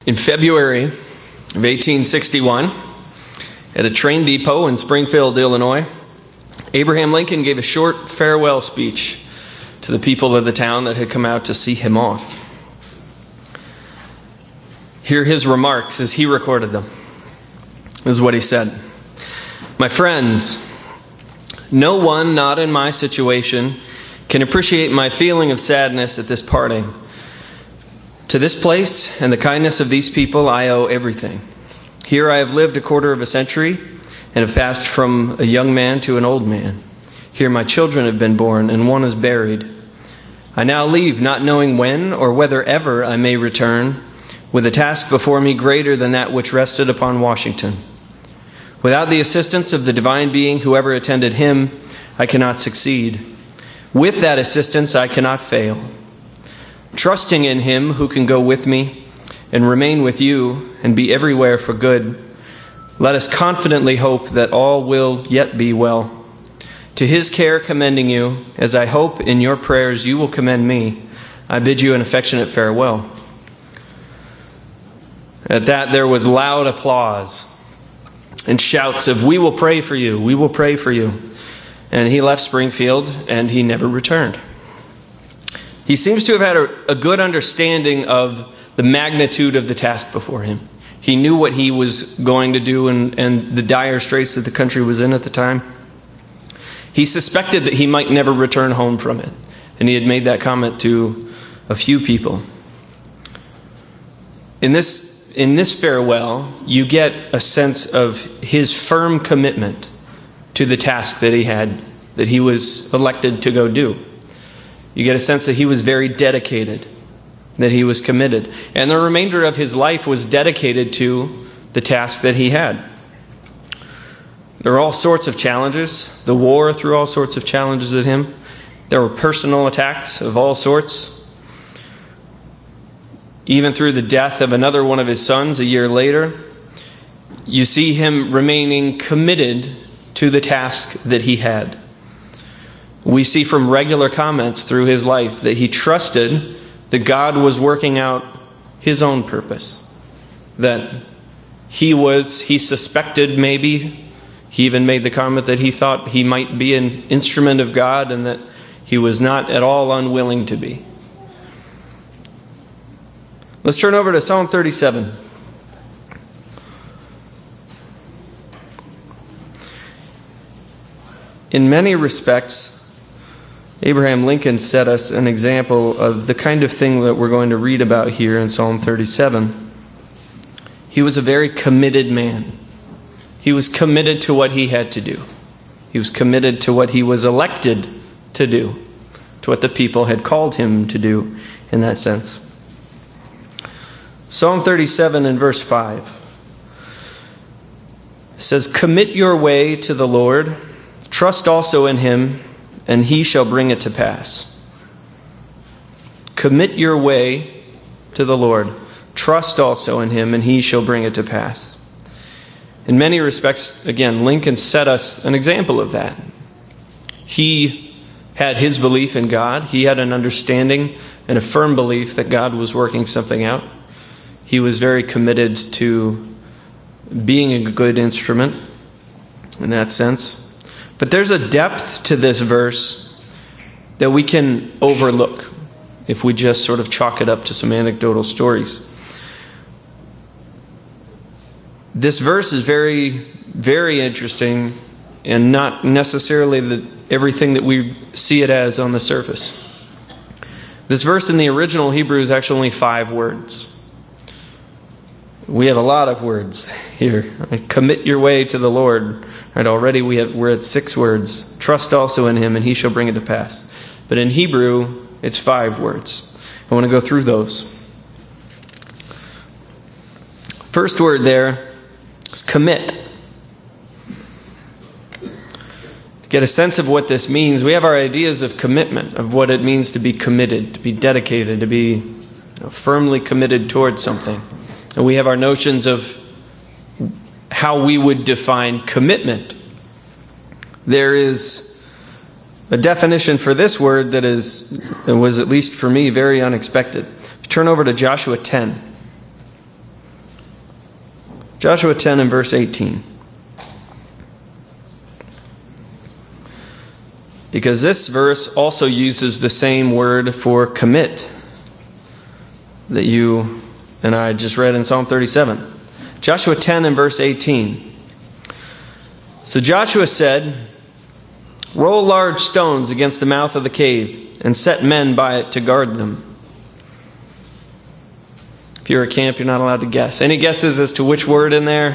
In February of 1861, at a train depot in Springfield, Illinois, Abraham Lincoln gave a short farewell speech to the people of the town that had come out to see him off. Hear his remarks as he recorded them. This is what he said. "My friends, no one not in my situation can appreciate my feeling of sadness at this parting. To this place and the kindness of these people I owe everything. Here I have lived a quarter of a century and have passed from a young man to an old man. Here my children have been born and one is buried. I now leave, not knowing when or whether ever I may return, with a task before me greater than that which rested upon Washington. Without the assistance of the divine being, whoever attended him, I cannot succeed. With that assistance I cannot fail. Trusting in him who can go with me and remain with you and be everywhere for good, let us confidently hope that all will yet be well. To his care commending you, as I hope in your prayers you will commend me, I bid you an affectionate farewell." At that there was loud applause and shouts of, "We will pray for you, we will pray for you." And he left Springfield and he never returned. He seems to have had a good understanding of the magnitude of the task before him. He knew what he was going to do and the dire straits that the country was in at the time. He suspected that he might never return home from it, and he had made that comment to a few people. In this farewell, you get a sense of his firm commitment to the task that he had, that he was elected to go do. You get a sense that he was very dedicated, that he was committed. And the remainder of his life was dedicated to the task that he had. There were all sorts of challenges. The war threw all sorts of challenges at him. There were personal attacks of all sorts. Even through the death of another one of his sons a year later, you see him remaining committed to the task that he had. We see from regular comments through his life that he trusted that God was working out his own purpose. That he suspected maybe, he even made the comment that he thought he might be an instrument of God and that he was not at all unwilling to be. Let's turn over to Psalm 37. In many respects, Abraham Lincoln set us an example of the kind of thing that we're going to read about here in Psalm 37. He was a very committed man. He was committed to what he had to do. He was committed to what he was elected to do, to what the people had called him to do in that sense. Psalm 37 and verse 5 says, "Commit your way to the Lord, trust also in him, and he shall bring it to pass." Commit your way to the Lord. Trust also in him, and he shall bring it to pass. In many respects, again, Lincoln set us an example of that. He had his belief in God. He had an understanding and a firm belief that God was working something out. He was very committed to being a good instrument in that sense. But there's a depth to this verse that we can overlook if we just sort of chalk it up to some anecdotal stories. This verse is very, very interesting and not necessarily everything that we see it as on the surface. This verse in the original Hebrew is actually only 5 words. We have a lot of words here. Commit your way to the Lord. Right, already we're at 6 words. Trust also in him, and he shall bring it to pass. But in Hebrew, it's 5 words. I want to go through those. First word there is commit. To get a sense of what this means, we have our ideas of commitment, of what it means to be committed, to be dedicated, to be firmly committed towards something. And we have our notions of how we would define commitment. There is a definition for this word that was, at least for me, very unexpected. Turn over to Joshua 10. Joshua 10 and verse 18. Because this verse also uses the same word for commit that you and I just read in Psalm 37. Joshua 10 and verse 18. So Joshua said, "Roll large stones against the mouth of the cave and set men by it to guard them." If you're at camp, you're not allowed to guess. Any guesses as to which word in there?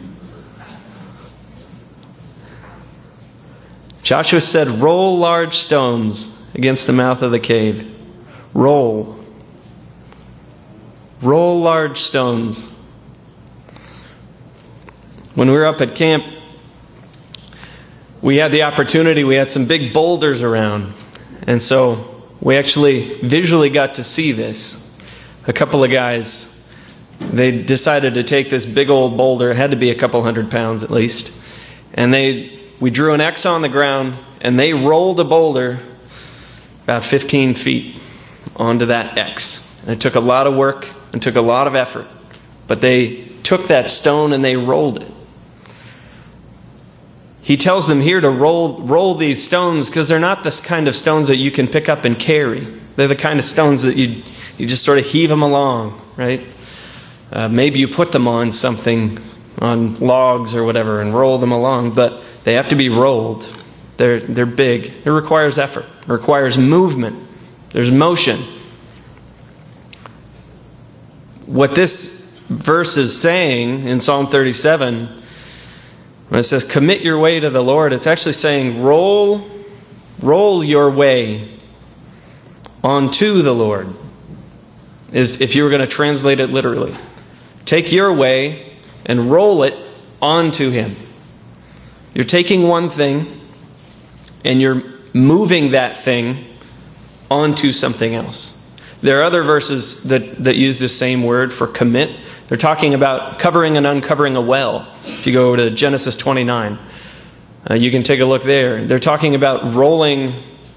Joshua said, "Roll large stones against the mouth of the cave." Roll. Roll large stones. When we were up at camp, we had the opportunity, we had some big boulders around. And so we actually visually got to see this. A couple of guys, they decided to take this big old boulder, it had to be a couple 100 pounds at least, and we drew an X on the ground, and they rolled a boulder about 15 feet onto that X. And it took a lot of work and took a lot of effort, but they took that stone and they rolled it. He tells them here to roll these stones because they're not this kind of stones that you can pick up and carry. They're the kind of stones that you just sort of heave them along, right? Maybe you put them on something, on logs or whatever, and roll them along, but they have to be rolled. They're big. It requires effort. It requires movement. There's motion. What this verse is saying in Psalm 37, when it says, "Commit your way to the Lord," it's actually saying, roll your way onto the Lord. If you were going to translate it literally. Take your way and roll it onto Him. You're taking one thing and you're moving that thing onto something else. There are other verses that use this same word for commit. They're talking about covering and uncovering a well. If you go to Genesis 29, you can take a look there. They're talking about rolling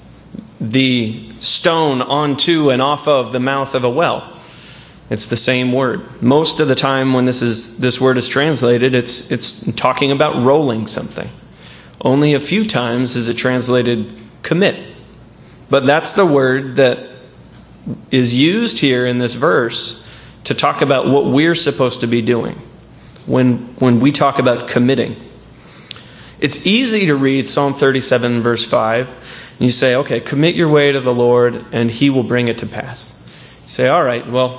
the stone onto and off of the mouth of a well. It's the same word. Most of the time when this word is translated, it's talking about rolling something. Only a few times is it translated commit. But that's the word that is used here in this verse to talk about what we're supposed to be doing when we talk about committing. It's easy to read Psalm 37 verse 5 and you say, okay, commit your way to the Lord and He will bring it to pass. You say, all right, well,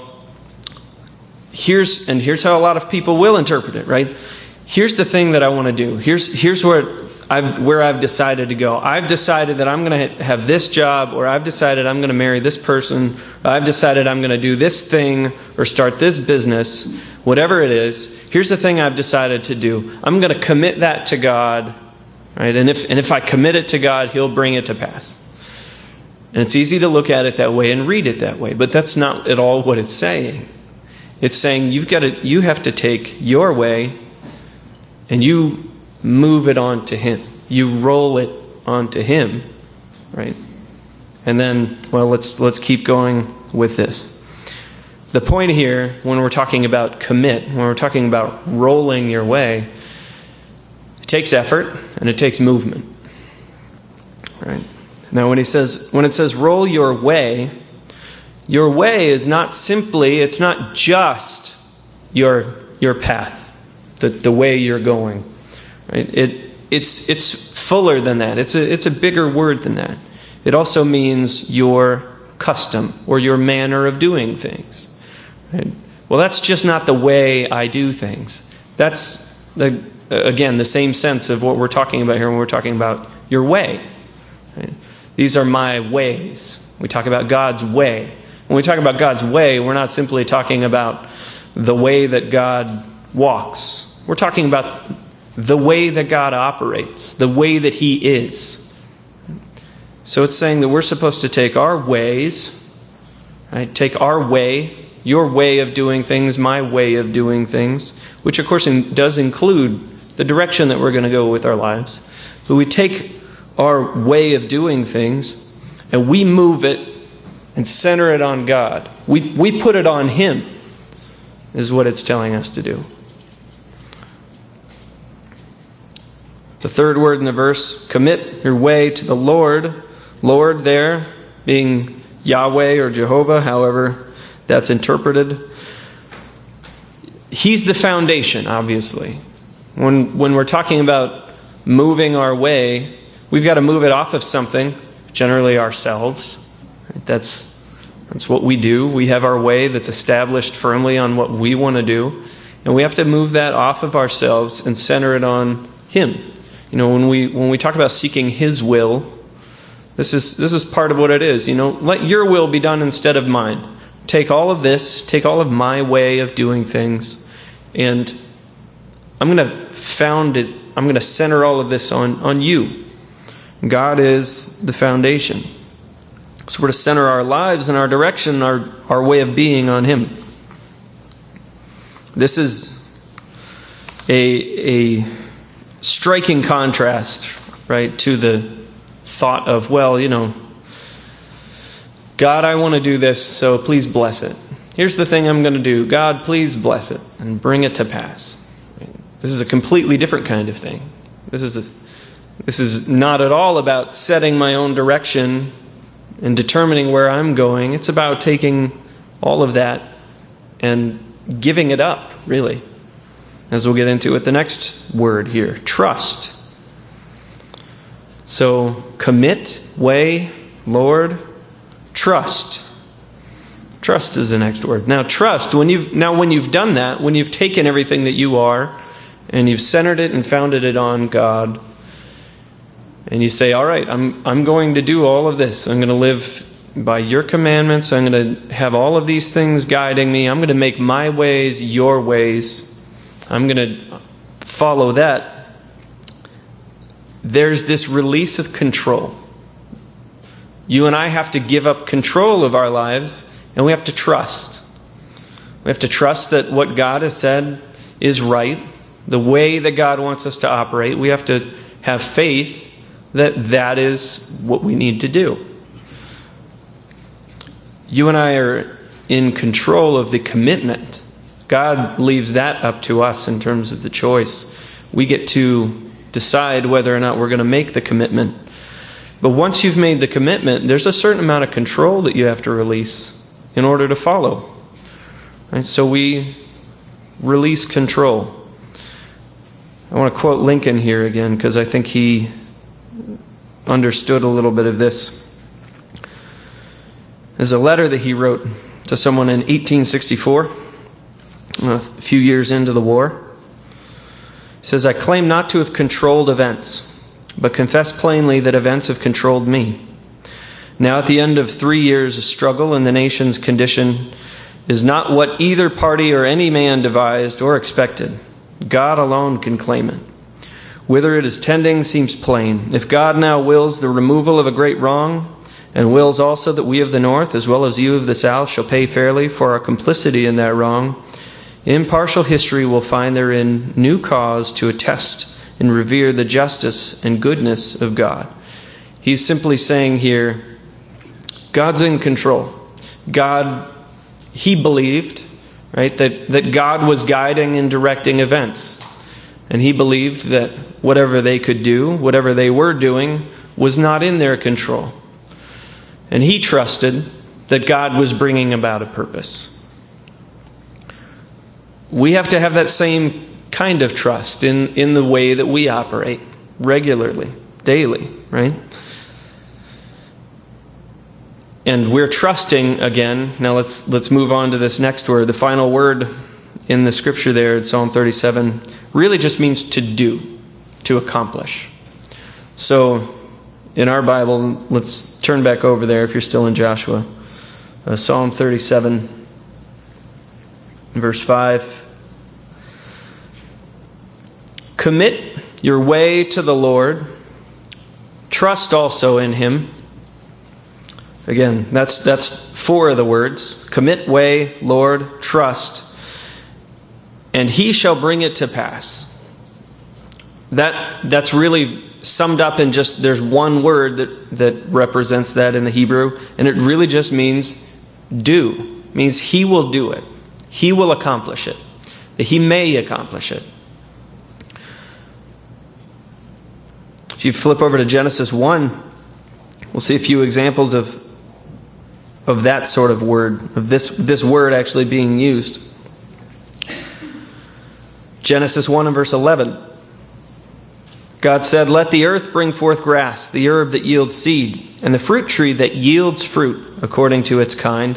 here's how a lot of people will interpret it, right? Here's the thing that I want to do. Here's where I've decided to go. I've decided that I'm going to have this job, or I've decided I'm going to marry this person, or I've decided I'm going to do this thing or start this business, whatever it is. Here's the thing I've decided to do. I'm going to commit that to God, right? And if I commit it to God, He'll bring it to pass. And it's easy to look at it that way and read it that way, but that's not at all what it's saying. It's saying you have to take your way and you move it onto Him. You roll it onto Him, right? And then, well, let's keep going with this. The point here, when we're talking about commit, when we're talking about rolling your way, it takes effort and it takes movement, right? Now, when it says roll your way is not simply, it's not just your path, the way you're going. Right? It's fuller than that. It's a bigger word than that. It also means your custom or your manner of doing things. Right? Well, that's just not the way I do things. That's, again, the same sense of what we're talking about here when we're talking about your way. Right? These are my ways. We talk about God's way. When we talk about God's way, we're not simply talking about the way that God walks. We're talking about the way that God operates, the way that He is. So it's saying that we're supposed to take our ways, right? Take our way, your way of doing things, my way of doing things, which of course does include the direction that we're going to go with our lives. But we take our way of doing things and we move it and center it on God. We put it on Him, is what it's telling us to do. The third word in the verse, commit your way to the Lord. Lord there being Yahweh or Jehovah, however that's interpreted. He's the foundation, obviously. When we're talking about moving our way, we've got to move it off of something, generally ourselves. That's what we do. We have our way that's established firmly on what we want to do. And we have to move that off of ourselves and center it on Him. When we talk about seeking His will, this is part of what it is. Let your will be done instead of mine. Take all of this, take all of my way of doing things, and I'm going to found it, I'm going to center all of this on you. God is the foundation. So we're to center our lives and our direction, our way of being on Him. This is a striking contrast, right, to the thought of, God, I want to do this, so please bless it. Here's the thing I'm going to do. God, please bless it and bring it to pass. This is a completely different kind of thing. This is not at all about setting my own direction and determining where I'm going. It's about taking all of that and giving it up, really. As we'll get into with the next word here, trust. So, commit, way, Lord, trust. Trust is the next word. Now, trust, when you've done that, when you've taken everything that you are and you've centered it and founded it on God, and you say, all right, I'm going to do all of this. I'm going to live by your commandments. I'm going to have all of these things guiding me. I'm going to make my ways your ways. I'm going to follow that. There's this release of control. You and I have to give up control of our lives, and we have to trust. We have to trust that what God has said is right, the way that God wants us to operate. We have to have faith that is what we need to do. You and I are in control of the commitment. God leaves that up to us in terms of the choice. We get to decide whether or not we're going to make the commitment. But once you've made the commitment, there's a certain amount of control that you have to release in order to follow. Right? So we release control. I want to quote Lincoln here again because I think he understood a little bit of this. There's a letter that he wrote to someone in 1864, a few years into the war. He says, I claim not to have controlled events, but confess plainly that events have controlled me. Now at the end of 3 years of struggle, and the nation's condition is not what either party or any man devised or expected. God alone can claim it. Whither it is tending seems plain. If God now wills the removal of a great wrong, and wills also that we of the North, as well as you of the South, shall pay fairly for our complicity in that wrong, impartial history will find therein new cause to attest and revere the justice and goodness of God. He's simply saying here, God's in control. God, he believed, right, that God was guiding and directing events. And he believed that whatever they could do, whatever they were doing, was not in their control. And he trusted that God was bringing about a purpose. We have to have that same kind of trust in the way that we operate regularly, daily, right? And we're trusting again. Now let's move on to this next word. The final word in the scripture there in Psalm 37 really just means to do, to accomplish. So in our Bible, let's turn back over there if you're still in Joshua. Psalm 37, verse 5. Commit your way to the Lord. Trust also in Him. Again, that's four of the words. Commit, way, Lord, trust. And He shall bring it to pass. That's really summed up in just, there's one word that represents that in the Hebrew, and it really just means do. It means He will do it. He will accomplish it. He may accomplish it. If you flip over to Genesis 1, we'll see a few examples of that sort of word, of this word actually being used. Genesis 1 and verse 11. God said, "Let the earth bring forth grass, the herb that yields seed, and the fruit tree that yields fruit according to its kind."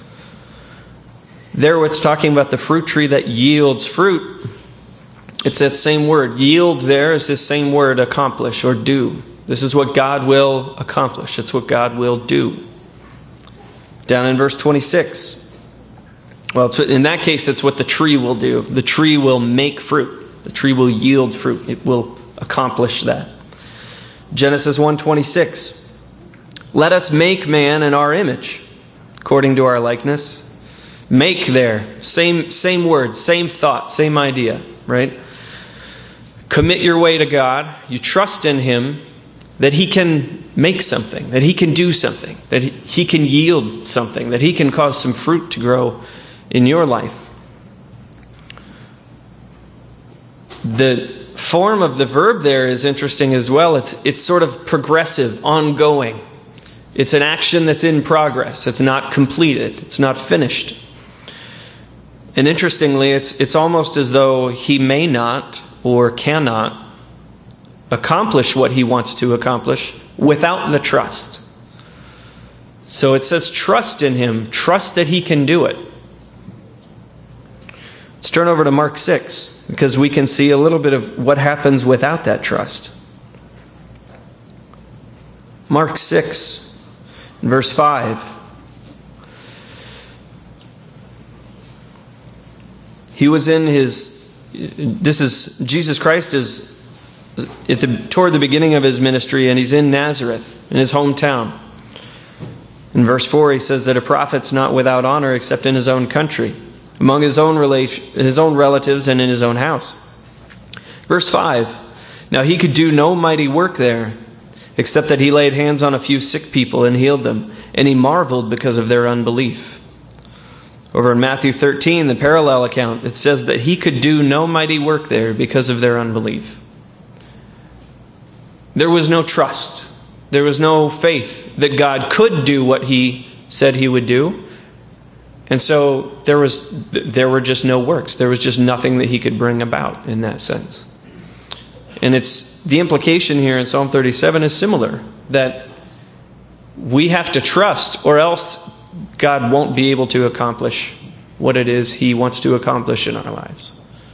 There it's talking about the fruit tree that yields fruit. It's that same word. Yield there is this same word, accomplish or do. This is what God will accomplish. It's what God will do. Down in verse 26. Well, in that case, it's what the tree will do. The tree will make fruit. The tree will yield fruit. It will accomplish that. Genesis 1:26. "Let us make man in our image, according to our likeness." Make there. Same word, same thought, same idea, right? Commit your way to God. You trust in Him that He can make something, that He can do something, that He can yield something, that He can cause some fruit to grow in your life. The form of the verb there is interesting as well. It's sort of progressive, ongoing. It's an action that's in progress. It's not completed. It's not finished. And interestingly, it's almost as though He may not or cannot accomplish what He wants to accomplish without the trust. So it says trust in Him. Trust that He can do it. Let's turn over to Mark 6, because we can see a little bit of what happens without that trust. Mark 6, verse 5. He was in Jesus Christ is toward the beginning of His ministry, and He's in Nazareth, in His hometown. In verse 4, He says that a prophet's not without honor except in his own country, among his own relatives, and in his own house. Verse 5, "Now He could do no mighty work there, except that He laid hands on a few sick people and healed them, and He marveled because of their unbelief." Over in Matthew 13, the parallel account, it says that He could do no mighty work there because of their unbelief. There was no trust. There was no faith that God could do what He said He would do. And so there were just no works. There was just nothing that He could bring about in that sense. And it's the implication here in Psalm 37 is similar, that we have to trust, or else God won't be able to accomplish what it is He wants to accomplish in our lives.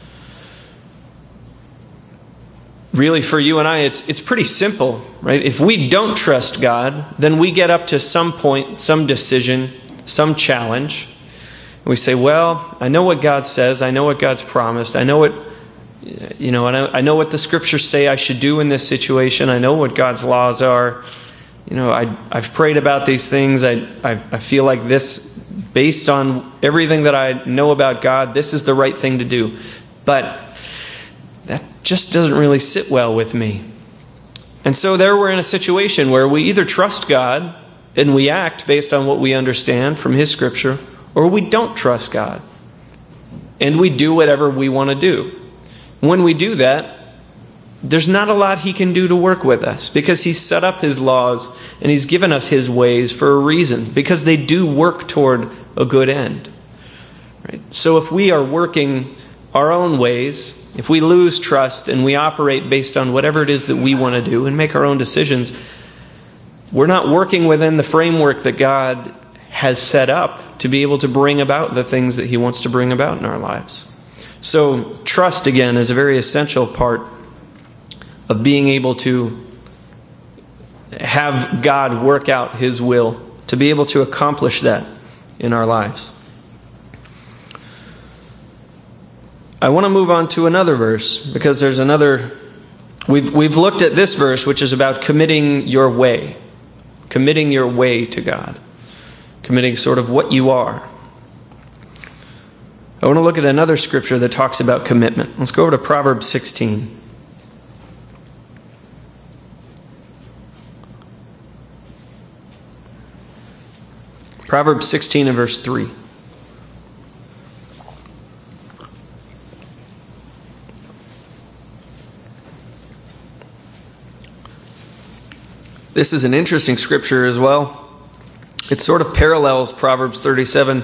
Really, for you and I, it's pretty simple, right? If we don't trust God, then we get up to some point, some decision, some challenge. We say, well, I know what God says. I know what God's promised. I know what, I know what the Scriptures say I should do in this situation. I know what God's laws are. I've prayed about these things. I feel like this, based on everything that I know about God, this is the right thing to do. But that just doesn't really sit well with me. And so there we're in a situation where we either trust God and we act based on what we understand from His Scripture, or we don't trust God and we do whatever we want to do. When we do that, there's not a lot He can do to work with us, because He's set up His laws and He's given us His ways for a reason, because they do work toward a good end. Right? So if we are working our own ways, if we lose trust and we operate based on whatever it is that we want to do and make our own decisions, we're not working within the framework that God has set up to be able to bring about the things that He wants to bring about in our lives. So trust, again, is a very essential part of being able to have God work out His will, to be able to accomplish that in our lives. I want to move on to another verse, because there's another. We've looked at this verse, which is about committing your way to God, committing sort of what you are. I want to look at another scripture that talks about commitment. Let's go over to Proverbs 16. Proverbs 16 and verse 3. This is an interesting scripture as well. It sort of parallels Proverbs 37.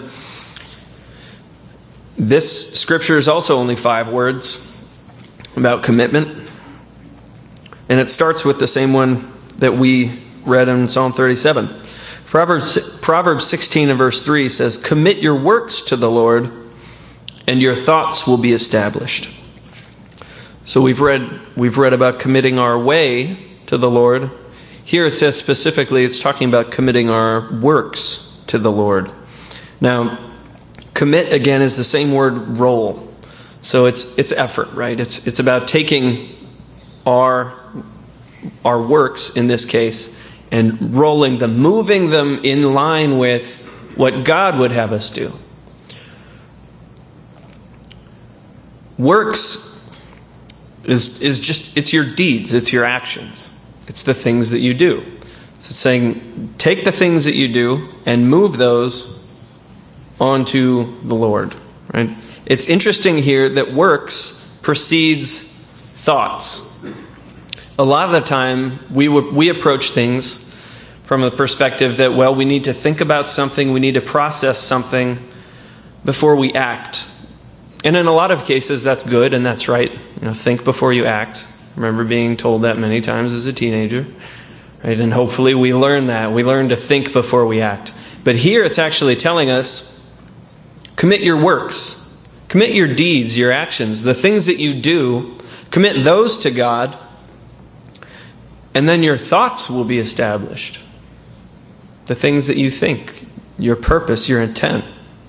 This scripture is also only 5 words about commitment. And it starts with the same one that we read in Psalm 37. Proverbs 16 and verse 3 says, "Commit your works to the Lord, and your thoughts will be established." So we've read about committing our way to the Lord. Here it says specifically it's talking about committing our works to the Lord. Now, commit again is the same word roll. So it's effort, right? It's about taking our works in this case and rolling them, moving them in line with what God would have us do. Works is just, it's your deeds, it's your actions. It's the things that you do. So it's saying, take the things that you do and move those onto the Lord. Right? It's interesting here that works precedes thoughts. A lot of the time, we approach things from the perspective that, well, we need to think about something, we need to process something before we act. And in a lot of cases, that's good and that's right. Think before you act. I remember being told that many times as a teenager. Right? And hopefully we learn that. We learn to think before we act. But here it's actually telling us, commit your works. Commit your deeds, your actions, the things that you do. Commit those to God. And then your thoughts will be established. The things that you think, your purpose, your intent.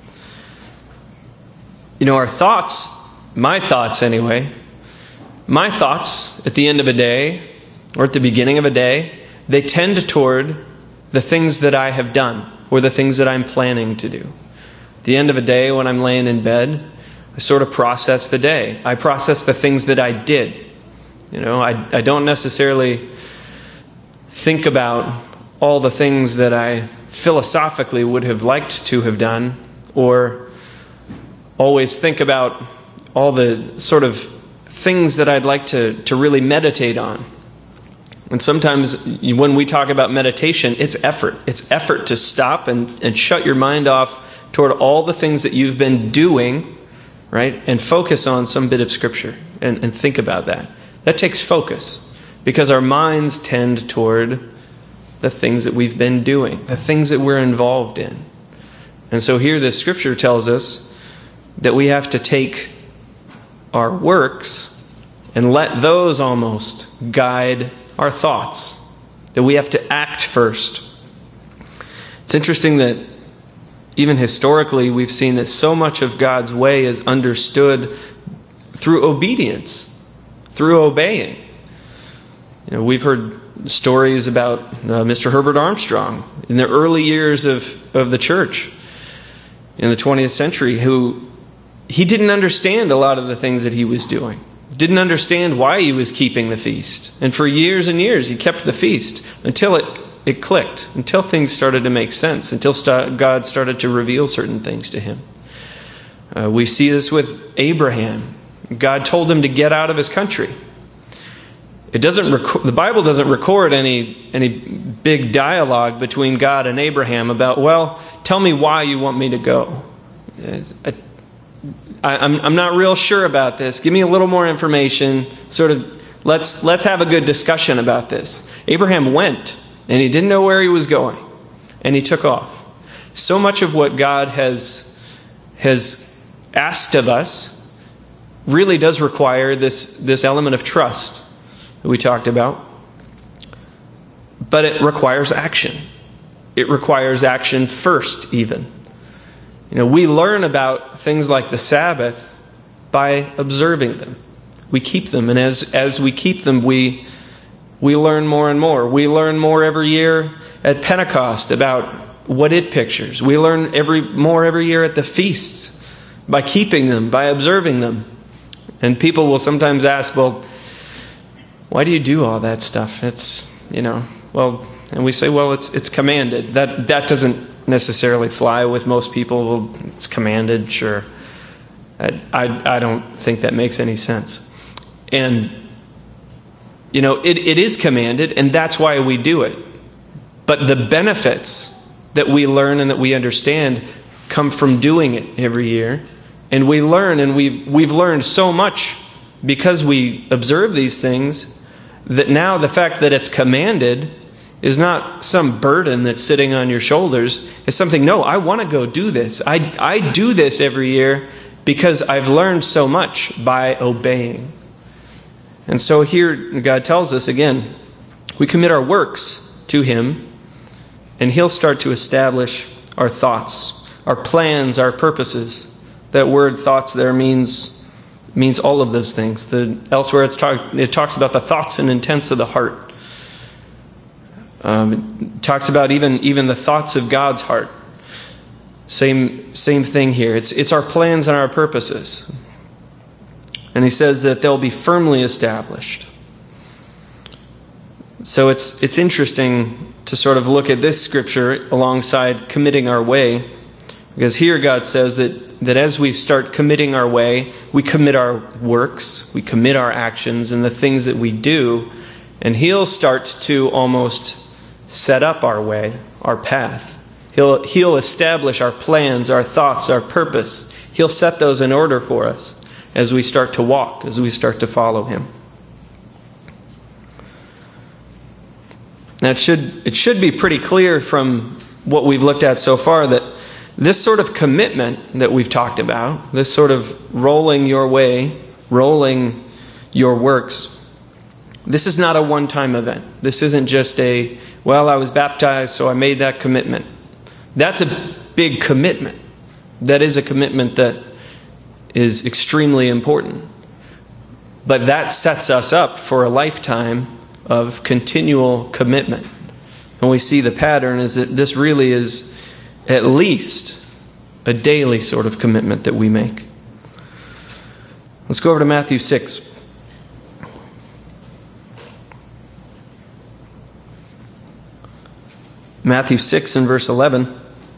Our thoughts, my thoughts anyway, my thoughts at the end of a day or at the beginning of a day, they tend toward the things that I have done or the things that I'm planning to do. At the end of a day when I'm laying in bed, I sort of process the day. I process the things that I did. I don't necessarily think about all the things that I philosophically would have liked to have done, or always think about all the sort of things that I'd like to really meditate on. And sometimes when we talk about meditation, it's effort. It's effort to stop and shut your mind off toward all the things that you've been doing, right? And focus on some bit of Scripture and think about that. That takes focus because our minds tend toward the things that we've been doing, the things that we're involved in. And so here this Scripture tells us that we have to take our works and let those almost guide our thoughts. That we have to act first. It's interesting that even historically we've seen that so much of God's way is understood through obedience, through obeying. We've heard stories about Mr. Herbert Armstrong in the early years of the church in the 20th century, who he didn't understand a lot of the things that he was doing. Didn't understand why he was keeping the feast. And for years and years he kept the feast until it clicked, until things started to make sense, until God started to reveal certain things to him. We see this with Abraham. God told him to get out of his country. The Bible doesn't record any big dialogue between God and Abraham about, well, tell me why you want me to go. I'm not real sure about this. Give me a little more information. Sort of, let's have a good discussion about this. Abraham went, and he didn't know where he was going, and he took off. So much of what God has asked of us really does require this element of trust that we talked about. But it requires action. It requires action first, even. We learn about things like the Sabbath by observing them. We keep them, and as we keep them, we learn more and more. We learn more every year at Pentecost about what it pictures. We learn more every year at the feasts by keeping them, by observing them. And people will sometimes ask, well, why do you do all that stuff? And we say, well, it's commanded. That doesn't necessarily fly with most people. Well, it's commanded, sure. I don't think that makes any sense. And it is commanded, and that's why we do it. But the benefits that we learn and that we understand come from doing it every year. And we learn, and we've learned so much because we observe these things, that now the fact that it's commanded is not some burden that's sitting on your shoulders. It's something, no, I want to go do this. I do this every year because I've learned so much by obeying. And so here God tells us again, we commit our works to Him, and He'll start to establish our thoughts, our plans, our purposes. That word thoughts there means all of those things. Elsewhere it talks about the thoughts and intents of the heart. It talks about even the thoughts of God's heart. Same thing here. It's our plans and our purposes. And he says that they'll be firmly established. So it's interesting to sort of look at this scripture alongside committing our way. Because here God says that as we start committing our way, we commit our works, we commit our actions and the things that we do, and He'll start to almost set up our way, our path. He'll establish our plans, our thoughts, our purpose. He'll set those in order for us as we start to walk, as we start to follow Him. Now it should be pretty clear from what we've looked at so far that this sort of commitment that we've talked about, this sort of rolling your way, rolling your works, this is not a one-time event. This isn't just I was baptized, so I made that commitment. That's a big commitment. That is a commitment that is extremely important. But that sets us up for a lifetime of continual commitment. And we see the pattern is that this really is at least a daily sort of commitment that we make. Let's go over to Matthew 6. Matthew 6 and verse 11.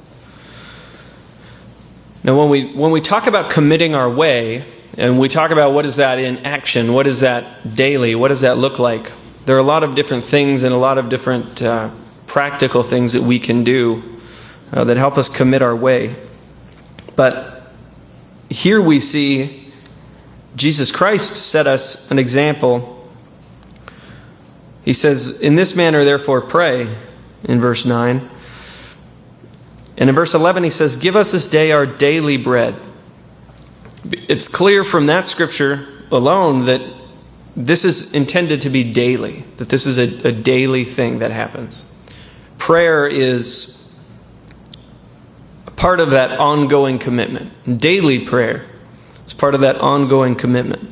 Now when we talk about committing our way, and we talk about what is that in action, what is that daily, what does that look like? There are a lot of different things and a lot of different practical things that we can do that help us commit our way. But here we see Jesus Christ set us an example. He says, "In this manner therefore pray," in verse 9. And in verse 11 he says, "Give us this day our daily bread." It's clear from that scripture alone that this is intended to be daily, that this is a daily thing that happens. Prayer is part of that ongoing commitment. Daily prayer is part of that ongoing commitment.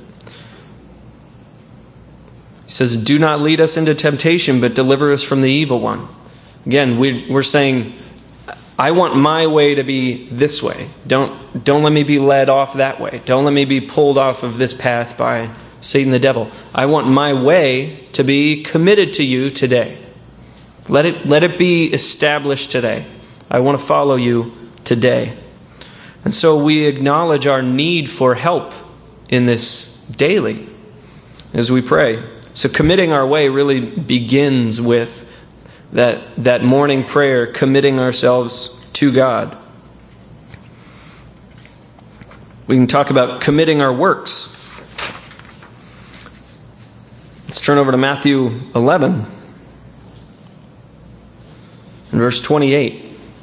He says, "Do not lead us into temptation, but deliver us from the evil one." Again, we're saying, I want my way to be this way. Don't let me be led off that way. Don't let me be pulled off of this path by Satan the devil. I want my way to be committed to you today. Let it be established today. I want to follow you today. And so we acknowledge our need for help in this daily as we pray. So committing our way really begins with that morning prayer, committing ourselves to God. We can talk about committing our works. Let's turn over to Matthew 11 and verse 28.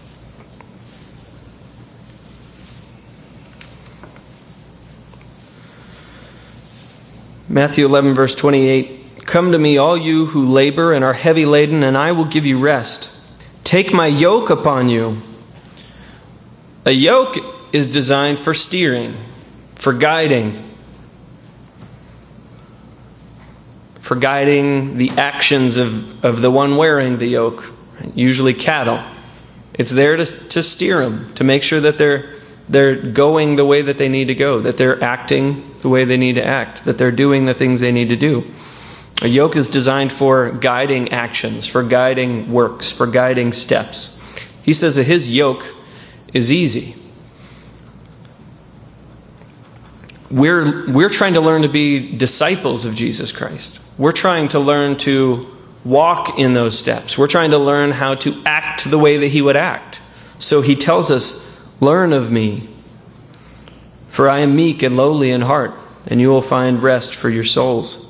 Matthew 11 verse 28. "Come to me, all you who labor and are heavy laden, and I will give you rest. Take my yoke upon you." A yoke is designed for steering, for guiding the actions of the one wearing the yoke, usually cattle. It's there to steer them, to make sure that they're going the way that they need to go, that they're acting the way they need to act, that they're doing the things they need to do. A yoke is designed for guiding actions, for guiding works, for guiding steps. He says that his yoke is easy. We're trying to learn to be disciples of Jesus Christ. We're trying to learn to walk in those steps. We're trying to learn how to act the way that he would act. So he tells us, learn of me, for I am meek and lowly in heart, and you will find rest for your souls.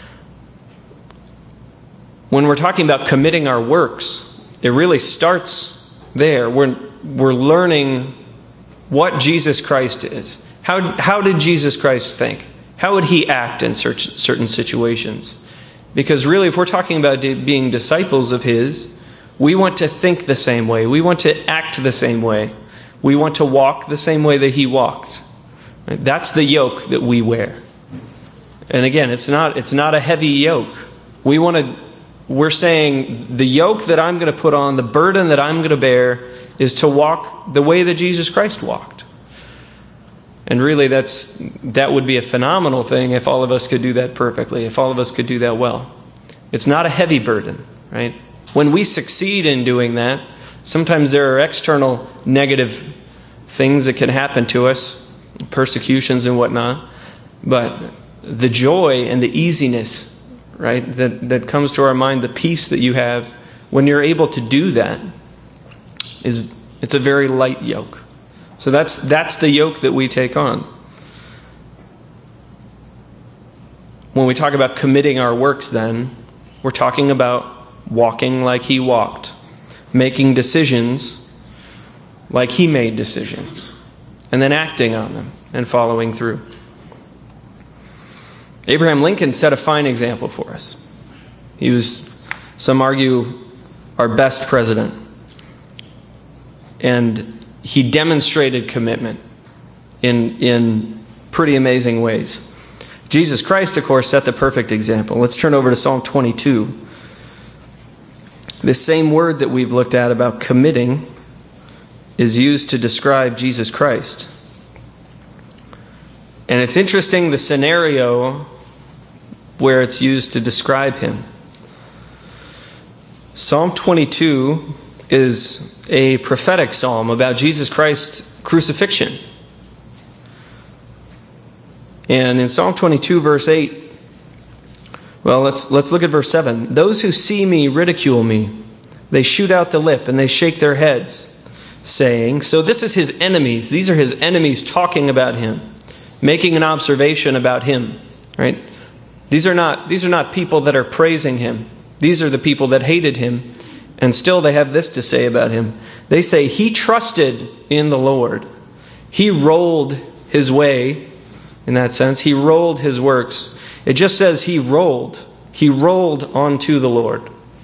When we're talking about committing our works, it really starts there. We're learning what Jesus Christ is. How did Jesus Christ think? How would he act in certain situations? Because really, if we're talking about being disciples of his, we want to think the same way. We want to act the same way. We want to walk the same way that he walked. Right? That's the yoke that we wear. And again, it's not a heavy yoke. We're saying the yoke that I'm going to put on, the burden that I'm going to bear, is to walk the way that Jesus Christ walked. And really, that would be a phenomenal thing if all of us could do that perfectly, if all of us could do that well. It's not a heavy burden, right? When we succeed in doing that, sometimes there are external negative things that can happen to us, persecutions and whatnot. But the joy and the easiness, right, that comes to our mind, the peace that you have when you're able to do that, it's a very light yoke. So that's the yoke that we take on. When we talk about committing our works, then, we're talking about walking like he walked, making decisions like he made decisions, and then acting on them and following through. Abraham Lincoln set a fine example for us. He was, some argue, our best president. And he demonstrated commitment in pretty amazing ways. Jesus Christ, of course, set the perfect example. Let's turn over to Psalm 22. This same word that we've looked at about committing is used to describe Jesus Christ. And it's interesting the scenario where it's used to describe him. Psalm 22 is a prophetic psalm about Jesus Christ's crucifixion. And in Psalm 22, verse 8, well, let's look at verse 7. Those who see me ridicule me. They shoot out the lip and they shake their heads, saying, so this is his enemies. These are his enemies talking about him, making an observation about him, right? These are not people that are praising him. These are the people that hated him. And still they have this to say about him. They say, he trusted in the Lord. He rolled his way, in that sense. He rolled his works. It just says he rolled. He rolled onto the Lord.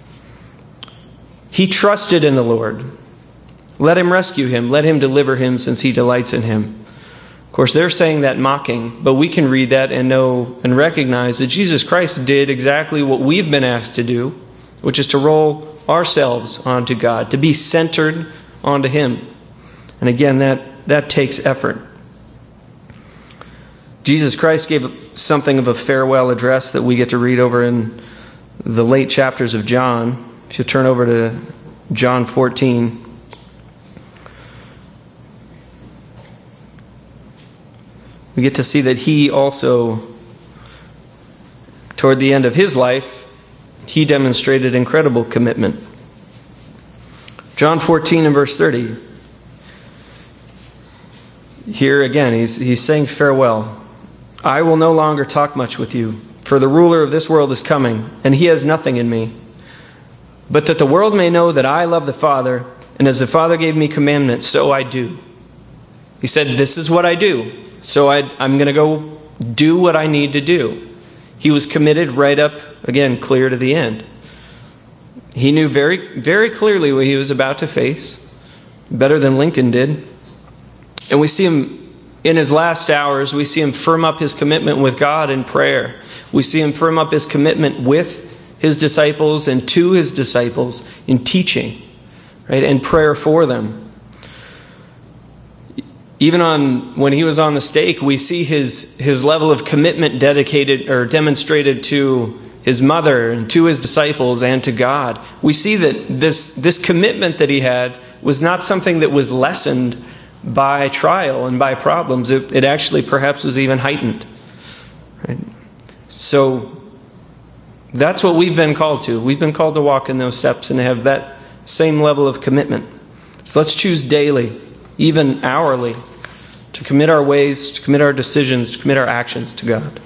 He trusted in the Lord. Let him rescue him. Let him deliver him, since he delights in him. Of course, they're saying that mocking, but we can read that and know and recognize that Jesus Christ did exactly what we've been asked to do, which is to roll ourselves onto God, to be centered onto him. And again, that takes effort. Jesus Christ gave something of a farewell address that we get to read over in the late chapters of John. If you turn over to John 14. We get to see that he also, toward the end of his life, he demonstrated incredible commitment. John 14 and verse 30. Here again, he's saying farewell. I will no longer talk much with you, for the ruler of this world is coming, and he has nothing in me. But that the world may know that I love the Father, and as the Father gave me commandments, so I do. He said, this is what I do. So I'm going to go do what I need to do. He was committed right up, again, clear to the end. He knew very, very clearly what he was about to face, better than Lincoln did. And we see him in his last hours, we see him firm up his commitment with God in prayer. We see him firm up his commitment with his disciples and to his disciples in teaching, right, and prayer for them. Even when he was on the stake, we see his level of commitment dedicated or demonstrated to his mother and to his disciples and to God. We see that this commitment that he had was not something that was lessened by trial and by problems. It actually perhaps was even heightened. Right? So That's what we've been called to. We've been called to walk in those steps and to have that same level of commitment. So let's choose daily, even hourly, to commit our ways, to commit our decisions, to commit our actions to God.